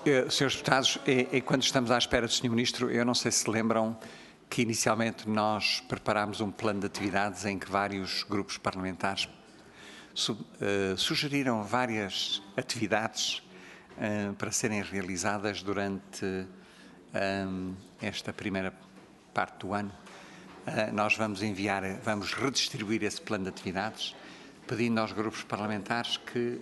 Senhores deputados, quando estamos à espera do Sr. Ministro, eu não sei se lembram que inicialmente nós preparámos um plano de atividades em que vários grupos parlamentares sugeriram várias atividades para serem realizadas durante esta primeira parte do ano. Nós vamos redistribuir esse plano de atividades, pedindo aos grupos parlamentares que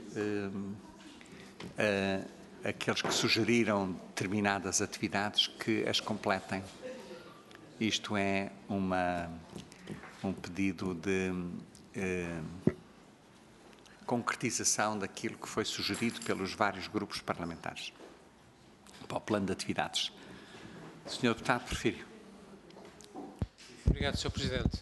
aqueles que sugeriram determinadas atividades que as completem. Isto é um pedido de concretização daquilo que foi sugerido pelos vários grupos parlamentares para o plano de atividades. Sr. Deputado, prefiro. Obrigado, Sr. Presidente.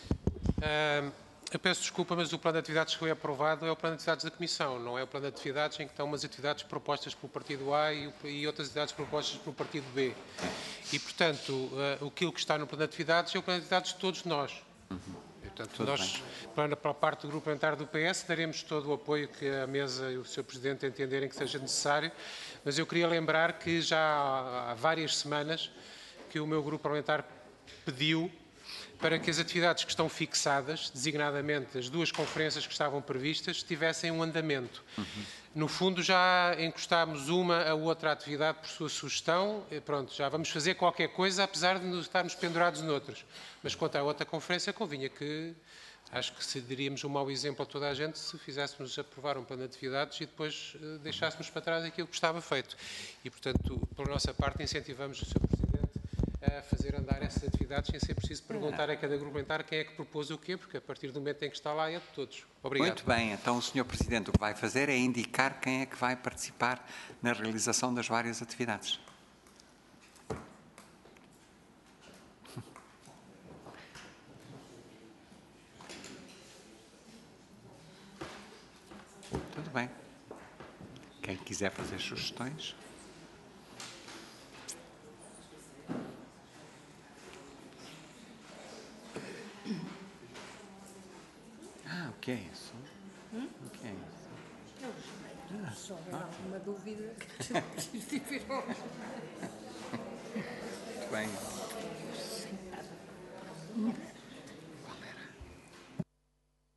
Eu peço desculpa, mas o plano de atividades que foi aprovado é o plano de atividades da Comissão, não é o plano de atividades em que estão umas atividades propostas pelo Partido A e outras atividades propostas pelo Partido B. E, portanto, aquilo que está no plano de atividades é o plano de atividades de todos nós. E, portanto, nós, para a parte do grupo parlamentar do PS, daremos todo o apoio que a mesa e o Sr. Presidente entenderem que seja necessário, mas eu queria lembrar que já há várias semanas que o meu grupo parlamentar pediu para que as atividades que estão fixadas, designadamente as duas conferências que estavam previstas, tivessem um andamento. No fundo, já encostámos uma a outra atividade por sua sugestão. E pronto, já vamos fazer qualquer coisa, apesar de nos estarmos pendurados noutros. Mas quanto à outra conferência, convinha que, acho que daríamos um mau exemplo a toda a gente se fizéssemos aprovar um plano de atividades e depois deixássemos para trás aquilo que estava feito. E, portanto, pela nossa parte, incentivamos o Sr. Presidente a fazer andar essas atividades sem ser preciso perguntar a cada grupo parlamentar quem é que propôs o quê, porque a partir do momento em que está lá é de todos. Obrigado. Muito bem, então o Sr. Presidente o que vai fazer é indicar quem é que vai participar na realização das várias atividades. Tudo bem. Quem quiser fazer sugestões. O que é isso? O que é isso? Se houver alguma dúvida, preciso ver. Muito bem.